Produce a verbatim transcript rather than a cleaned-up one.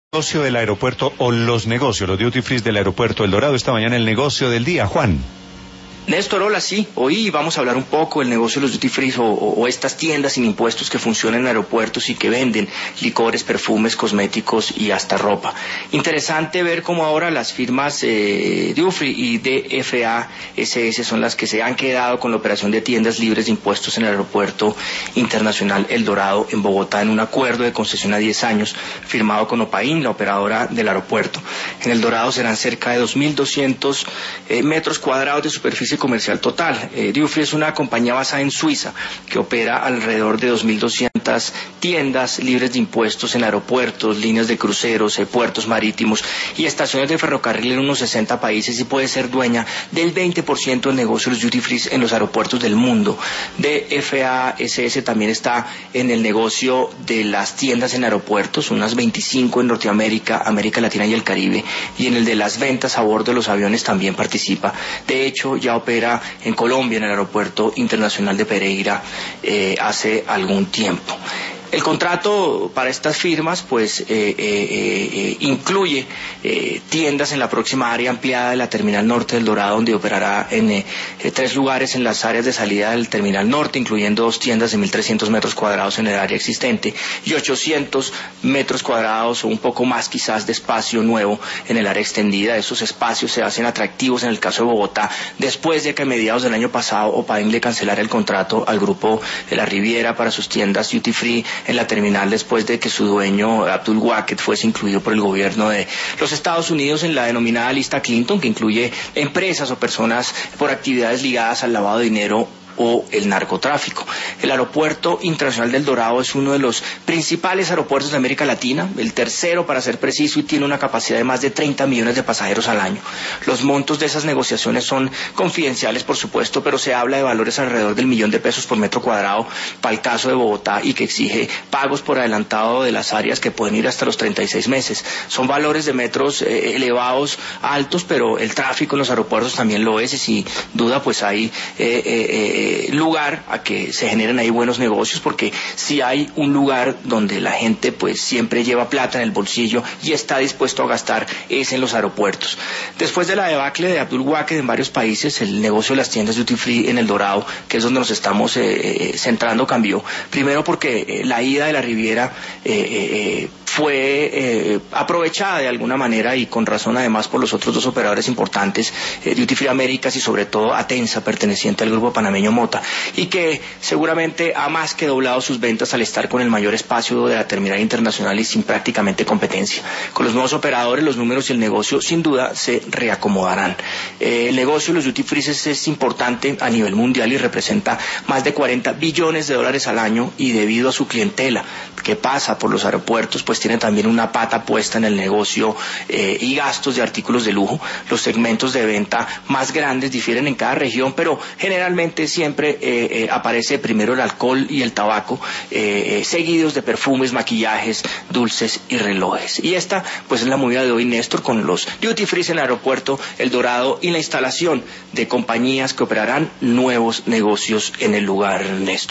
Negocio del aeropuerto o los negocios, los duty free del aeropuerto El Dorado, esta mañana el negocio del día, Juan. Néstor, hola, sí, hoy vamos a hablar un poco del negocio de los duty free o, o, o estas tiendas sin impuestos que funcionan en aeropuertos y que venden licores, perfumes, cosméticos y hasta ropa. Interesante ver cómo ahora las firmas eh, Dufry y D F A S S son las que se han quedado con la operación de tiendas libres de impuestos en el aeropuerto internacional El Dorado en Bogotá en un acuerdo de concesión a diez años firmado con Opain, la operadora del aeropuerto. En El Dorado serán cerca de dos mil doscientos eh, metros cuadrados de superficie comercial total. Eh, Dufry es una compañía basada en Suiza que opera alrededor de dos mil doscientas tiendas libres de impuestos en aeropuertos, líneas de cruceros, eh, puertos marítimos y estaciones de ferrocarril en unos sesenta países y puede ser dueña del veinte por ciento del negocio de los duty free en los aeropuertos del mundo. D F A S S también está en el negocio de las tiendas en aeropuertos, unas veinticinco en Norteamérica, América Latina y el Caribe, y en el de las ventas a bordo de los aviones también participa. De hecho, ya opera en Colombia, en el aeropuerto internacional de Pereira, eh, hace algún tiempo. El contrato para estas firmas pues eh, eh, eh, incluye eh, tiendas en la próxima área ampliada de la Terminal Norte del Dorado, donde operará en eh, tres lugares en las áreas de salida del Terminal Norte, incluyendo dos tiendas de mil trescientos metros cuadrados en el área existente y ochocientos metros cuadrados o un poco más quizás de espacio nuevo en el área extendida. Esos espacios se hacen atractivos en el caso de Bogotá después de que a mediados del año pasado Opain le cancelara el contrato al grupo de la Riviera para sus tiendas duty free en la terminal después de que su dueño Abdul Waqed fuese incluido por el gobierno de los Estados Unidos en la denominada lista Clinton, que incluye empresas o personas por actividades ligadas al lavado de dinero o el narcotráfico. El aeropuerto internacional del Dorado es uno de los principales aeropuertos de América Latina, el tercero para ser preciso, y tiene una capacidad de más de treinta millones de pasajeros al año. Los montos de esas negociaciones son confidenciales, por supuesto, pero se habla de valores alrededor del millón de pesos por metro cuadrado para el caso de Bogotá y que exige pagos por adelantado de las áreas que pueden ir hasta los treinta y seis meses. Son valores de metros eh, elevados, altos, pero el tráfico en los aeropuertos también lo es y sin duda pues hay eh, eh, lugar a que se generen ahí buenos negocios, porque si hay un lugar donde la gente pues siempre lleva plata en el bolsillo y está dispuesto a gastar es en los aeropuertos. Después de la debacle de Abdul Waqed en varios países, el negocio de las tiendas duty free en El Dorado, que es donde nos estamos eh, centrando, cambió. Primero porque eh, la ida de la Riviera eh, eh, fue eh, aprovechada de alguna manera y con razón además por los otros dos operadores importantes, eh, Duty Free Américas y sobre todo Atenza, perteneciente al grupo panameño Mota, y que seguramente ha más que doblado sus ventas al estar con el mayor espacio de la terminal internacional y sin prácticamente competencia. Con los nuevos operadores, los números y el negocio sin duda se reacomodarán. Eh, el negocio de los Duty Free es, es importante a nivel mundial y representa más de cuarenta billones de dólares al año, y debido a su clientela que pasa por los aeropuertos, pues tiene también una pata puesta en el negocio eh, y gastos de artículos de lujo. Los segmentos de venta más grandes difieren en cada región, pero generalmente siempre eh, eh, aparece primero el alcohol y el tabaco, eh, eh, seguidos de perfumes, maquillajes, dulces y relojes. Y esta pues es la movida de hoy, Néstor, con los duty free en el aeropuerto El Dorado y la instalación de compañías que operarán nuevos negocios en el lugar, Néstor.